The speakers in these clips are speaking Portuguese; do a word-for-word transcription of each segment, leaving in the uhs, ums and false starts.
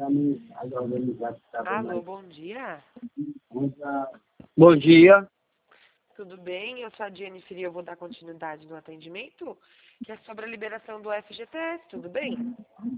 Alô, bom dia. Bom dia. Tudo bem? Eu sou a Jennifer e eu vou dar continuidade no atendimento, que é sobre a liberação do F G T S, tudo bem?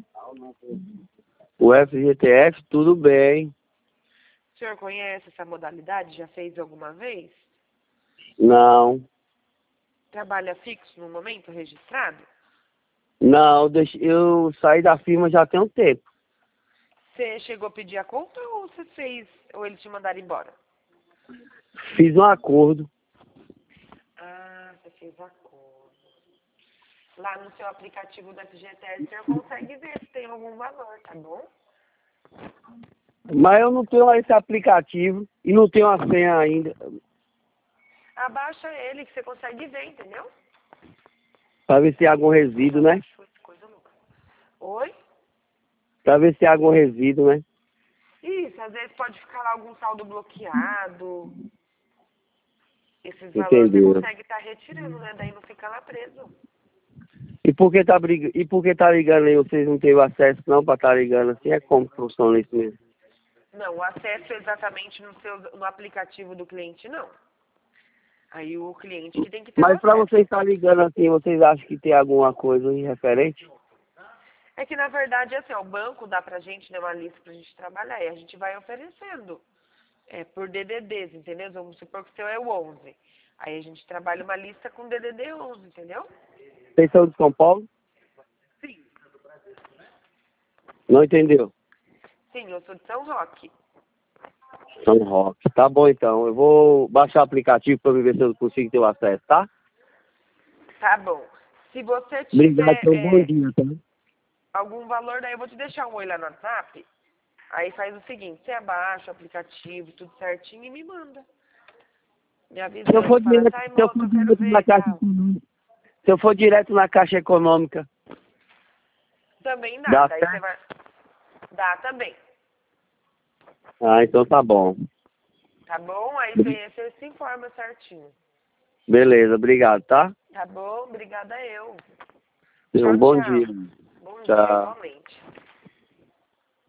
O F G T S, tudo bem. O senhor conhece essa modalidade? Já fez alguma vez? Não. Trabalha fixo no momento, registrado? Não, deixa- eu saí da firma já tem um tempo. Você chegou a pedir a conta ou você fez, ou eles te mandaram embora? Fiz um acordo. Ah, você fez acordo. Lá no seu aplicativo do F G T S, o senhor consegue ver se tem algum valor, tá bom? Mas eu não tenho esse aplicativo e não tenho a senha ainda. Abaixa ele que você consegue ver, entendeu? Pra ver se tem algum resíduo, né? Coisa louca. Oi? Pra ver se tem algum resíduo, né? Isso, às vezes pode ficar lá algum saldo bloqueado. Esses valores você Entendeu? consegue estar retirando, né? Daí não fica lá preso. E por que tá brigando? E por que tá ligando aí? Vocês não teve acesso não pra tá ligando assim? É como que funciona isso mesmo? Não, o acesso exatamente no, seu, no aplicativo do cliente, não. Aí o cliente que tem que ter o Mas pra acesso. vocês estar ligando assim, vocês acham que tem alguma coisa aí referente? É que, na verdade, assim, ó, o banco dá pra gente, né, uma lista pra gente trabalhar. E a gente vai oferecendo é, por D D Ds, entendeu? Vamos supor que o seu é o onze. Aí a gente trabalha uma lista com D D D onze, entendeu? Vocês são de São Paulo? Sim. Não entendeu? Sim, eu sou de São Roque. São Roque. Tá bom então. Eu vou baixar o aplicativo pra ver se eu consigo ter o acesso, tá? Tá bom. Se você Obrigado, tiver então. Bom é, dia, tá? algum valor, daí eu vou te deixar um oi lá no WhatsApp. Aí faz o seguinte, você abaixa o aplicativo, tudo certinho e me manda. Me Se eu for avisando, fala assim, direto, ai se eu moço, for eu quero direto ver na e caixa tal. econômica, se eu for direto na caixa econômica, Também dá, dá daí você certo? vai. Dá também, Ah, então tá bom. tá bom? Aí você, você se informa certinho. Beleza, obrigado, tá? Tá bom? Obrigada eu. Um Tchau, bom tchau. dia. Bom dia, Tchau. igualmente.